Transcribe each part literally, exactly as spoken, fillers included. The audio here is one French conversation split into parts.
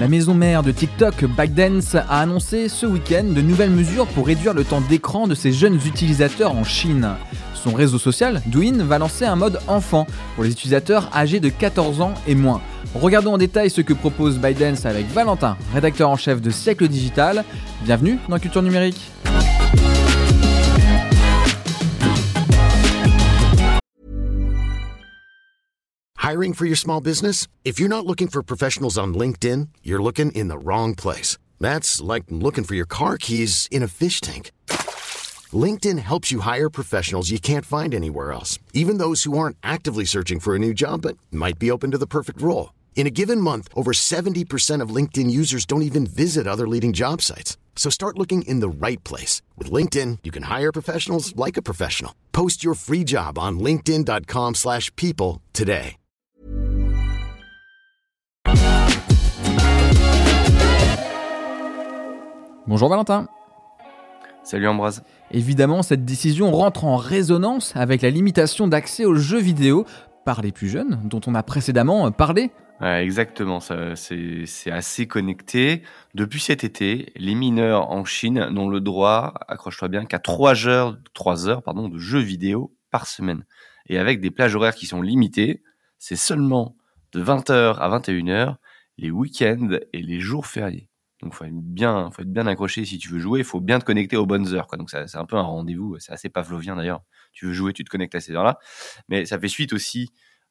La maison mère de TikTok, ByteDance, a annoncé ce week-end de nouvelles mesures pour réduire le temps d'écran de ses jeunes utilisateurs en Chine. Son réseau social, Douyin, va lancer un mode enfant pour les utilisateurs âgés de quatorze ans et moins. Regardons en détail ce que propose ByteDance avec Valentin, rédacteur en chef de Siècle Digital. Bienvenue dans Culture Numérique. Hiring for your small business? If you're not looking for professionals on LinkedIn, you're looking in the wrong place. That's like looking for your car keys in a fish tank. LinkedIn helps you hire professionals you can't find anywhere else, even those who aren't actively searching for a new job but might be open to the perfect role. In a given month, over seventy percent of LinkedIn users don't even visit other leading job sites. So start looking in the right place. With LinkedIn, you can hire professionals like a professional. Post your free job on linkedin.com slash people today. Bonjour Valentin. Salut Ambroise. Évidemment, cette décision rentre en résonance avec la limitation d'accès aux jeux vidéo par les plus jeunes, dont on a précédemment parlé. Ouais, exactement, ça, c'est, c'est assez connecté. Depuis cet été, les mineurs en Chine n'ont le droit, accroche-toi bien, qu'à trois heures, trois heures pardon, de jeux vidéo par semaine. Et avec des plages horaires qui sont limitées, c'est seulement de vingt heures à vingt et une heures, les week-ends et les jours fériés. Donc, faut être bien, faut être bien accroché si tu veux jouer. Il faut bien te connecter aux bonnes heures, quoi. Donc, ça, c'est un peu un rendez-vous. C'est assez pavlovien d'ailleurs. Tu veux jouer, tu te connectes à ces heures-là. Mais ça fait suite aussi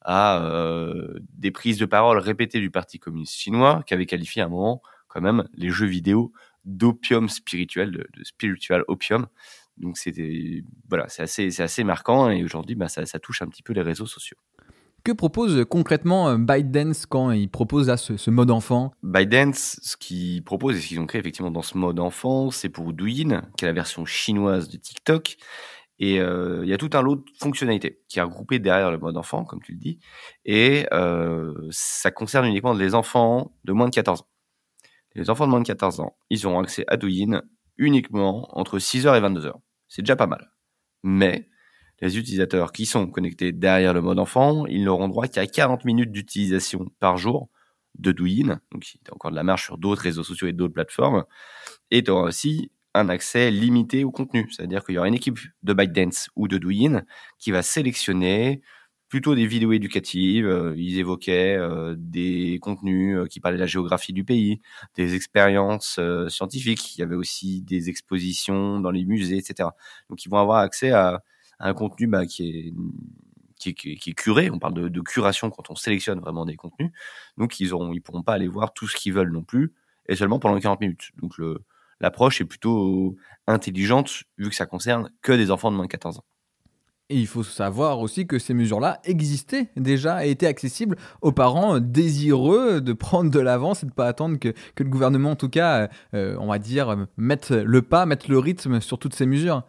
à euh, des prises de parole répétées du Parti communiste chinois, qui avait qualifié à un moment, quand même, les jeux vidéo d'opium spirituel, de, de spiritual opium. Donc, c'était, voilà, c'est assez, c'est assez marquant. Et aujourd'hui, bah, ça, ça touche un petit peu les réseaux sociaux. Que propose concrètement ByteDance quand il propose là, ce, ce mode enfant ? ByteDance, ce qu'ils proposent et ce qu'ils ont créé effectivement dans ce mode enfant, c'est pour Douyin, qui est la version chinoise de TikTok. Et euh, il y a tout un lot de fonctionnalités qui est regroupé derrière le mode enfant, comme tu le dis. Et euh, ça concerne uniquement les enfants de moins de quatorze ans. Les enfants de moins de quatorze ans, ils auront accès à Douyin uniquement entre six heures et vingt-deux heures. C'est déjà pas mal. Mais les utilisateurs qui sont connectés derrière le mode enfant, ils n'auront droit qu'à quarante minutes d'utilisation par jour de Douyin. Donc, il y a encore de la marge sur d'autres réseaux sociaux et d'autres plateformes. Et tu auras aussi un accès limité au contenu. C'est-à-dire qu'il y aura une équipe de ByteDance ou de Douyin qui va sélectionner plutôt des vidéos éducatives. Euh, ils évoquaient euh, des contenus euh, qui parlaient de la géographie du pays, des expériences euh, scientifiques. Il y avait aussi des expositions dans les musées, et cetera. Donc, ils vont avoir accès à un contenu bah, qui, est, qui, est, qui est curé. On parle de, de curation quand on sélectionne vraiment des contenus. Donc, ils ne ils pourront pas aller voir tout ce qu'ils veulent non plus, et seulement pendant quarante minutes. Donc, le, l'approche est plutôt intelligente, vu que ça concerne que des enfants de moins de quatorze ans. Et il faut savoir aussi que ces mesures-là existaient déjà et étaient accessibles aux parents désireux de prendre de l'avance et de ne pas attendre que, que le gouvernement, en tout cas, euh, on va dire, mette le pas, mette le rythme sur toutes ces mesures.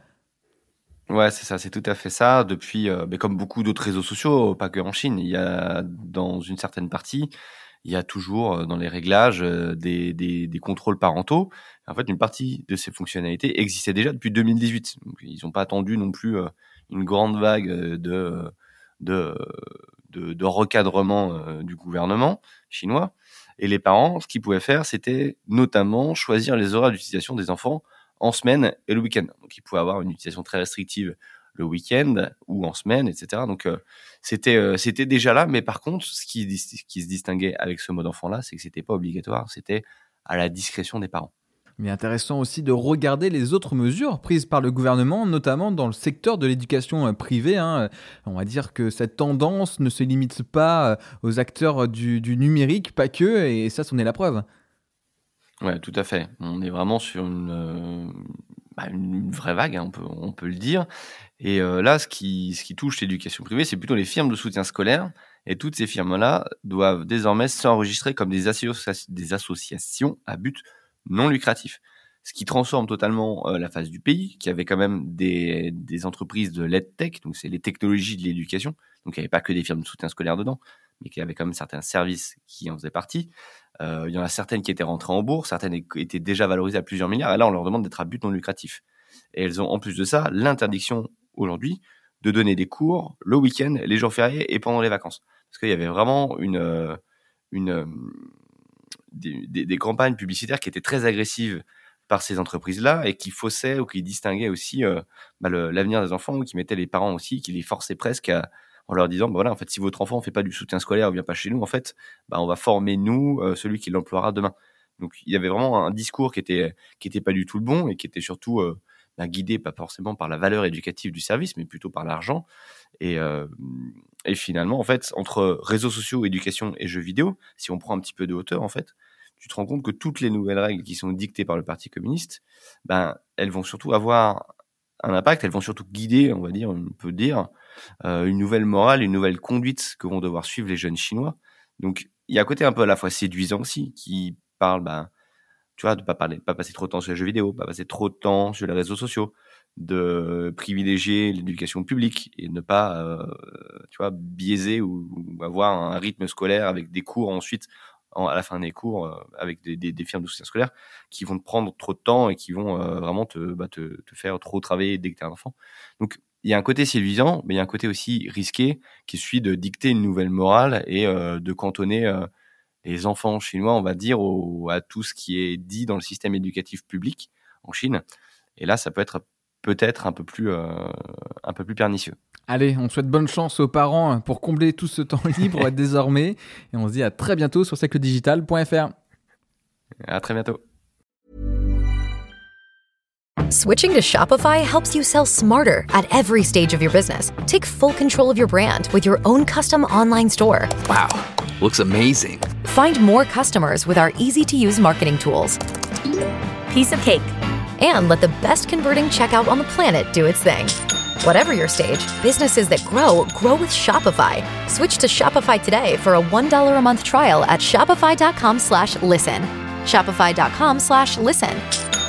Ouais, c'est ça, c'est tout à fait ça. Depuis, euh, mais comme beaucoup d'autres réseaux sociaux, pas que en Chine, il y a dans une certaine partie, il y a toujours euh, dans les réglages euh, des, des, des contrôles parentaux. En fait, une partie de ces fonctionnalités existait déjà depuis deux mille dix-huit. Donc, ils n'ont pas attendu non plus euh, une grande vague de de de, de recadrement euh, du gouvernement chinois. Et les parents, ce qu'ils pouvaient faire, c'était notamment choisir les horaires d'utilisation des enfants en semaine et le week-end. Donc, ils pouvaient avoir une utilisation très restrictive le week-end ou en semaine, et cetera. Donc, euh, c'était euh, c'était déjà là. Mais par contre, ce qui, ce qui se distinguait avec ce mode enfant-là, c'est que c'était pas obligatoire. C'était à la discrétion des parents. Mais intéressant aussi de regarder les autres mesures prises par le gouvernement, notamment dans le secteur de l'éducation privée. Hein. On va dire que cette tendance ne se limite pas aux acteurs du, du numérique, pas que, et ça, c'en est la preuve. Ouais, tout à fait. On est vraiment sur une, euh, bah une vraie vague, hein, on peut, on peut le dire. Et euh, là, ce qui, ce qui touche l'éducation privée, c'est plutôt les firmes de soutien scolaire. Et toutes ces firmes-là doivent désormais s'enregistrer comme des, associa- des associations à but non lucratif. Ce qui transforme totalement euh, la face du pays, qui avait quand même des, des entreprises de l'EdTech, donc c'est les technologies de l'éducation. Donc il n'y avait pas que des firmes de soutien scolaire dedans, mais qui avait quand même certains services qui en faisaient partie. Euh, il y en a certaines qui étaient rentrées en bourse, certaines étaient déjà valorisées à plusieurs milliards, et là on leur demande d'être à but non lucratif. Et elles ont en plus de ça l'interdiction aujourd'hui de donner des cours le week-end, les jours fériés et pendant les vacances. Parce qu'il y avait vraiment une, une, des, des, des campagnes publicitaires qui étaient très agressives par ces entreprises-là et qui faussaient ou qui distinguaient aussi euh, bah, le, l'avenir des enfants, ou qui mettaient les parents aussi, qui les forçaient presque à, en leur disant, bah, voilà, en fait, si votre enfant ne fait pas du soutien scolaire ou vient pas chez nous, en fait, bah, on va former nous euh, celui qui l'emploiera demain. Donc, il y avait vraiment un discours qui était qui était pas du tout le bon et qui était surtout euh, bah, guidé pas forcément par la valeur éducative du service, mais plutôt par l'argent. Et, euh, et finalement, en fait, entre réseaux sociaux, éducation et jeux vidéo, si on prend un petit peu de hauteur, en fait, tu te rends compte que toutes les nouvelles règles qui sont dictées par le Parti communiste, ben, elles vont surtout avoir un impact, elles vont surtout guider, on va dire, on peut dire, euh, une nouvelle morale, une nouvelle conduite que vont devoir suivre les jeunes Chinois. Donc, il y a un côté un peu à la fois séduisant aussi, qui parle, ben, tu vois, de pas parler, pas passer trop de temps sur les jeux vidéo, pas passer trop de temps sur les réseaux sociaux, de privilégier l'éducation publique et ne pas, euh, tu vois, biaiser ou, ou avoir un rythme scolaire avec des cours ensuite, en, à la fin des cours, euh, avec des, des, des firmes de soutien scolaire qui vont te prendre trop de temps et qui vont euh, vraiment te, bah, te, te faire trop travailler dès que tu es un enfant. Donc, il y a un côté séduisant, mais il y a un côté aussi risqué qui est celui de dicter une nouvelle morale et euh, de cantonner euh, les enfants chinois, on va dire, au, à tout ce qui est dit dans le système éducatif public en Chine. Et là, ça peut être peut-être un peu plus, euh, un peu plus pernicieux. Allez, on souhaite bonne chance aux parents pour combler tout ce temps libre désormais. Et on se dit à très bientôt sur siècle digital point f r. À très bientôt. Switching to Shopify helps you sell smarter at every stage of your business. Take full control of your brand with your own custom online store. Wow, looks amazing. Find more customers with our easy-to-use marketing tools. Piece of cake. And let the best converting checkout on the planet do its thing. Whatever your stage, businesses that grow, grow with Shopify. Switch to Shopify today for a one dollar a month trial at shopify.com slash listen. Shopify.com slash listen.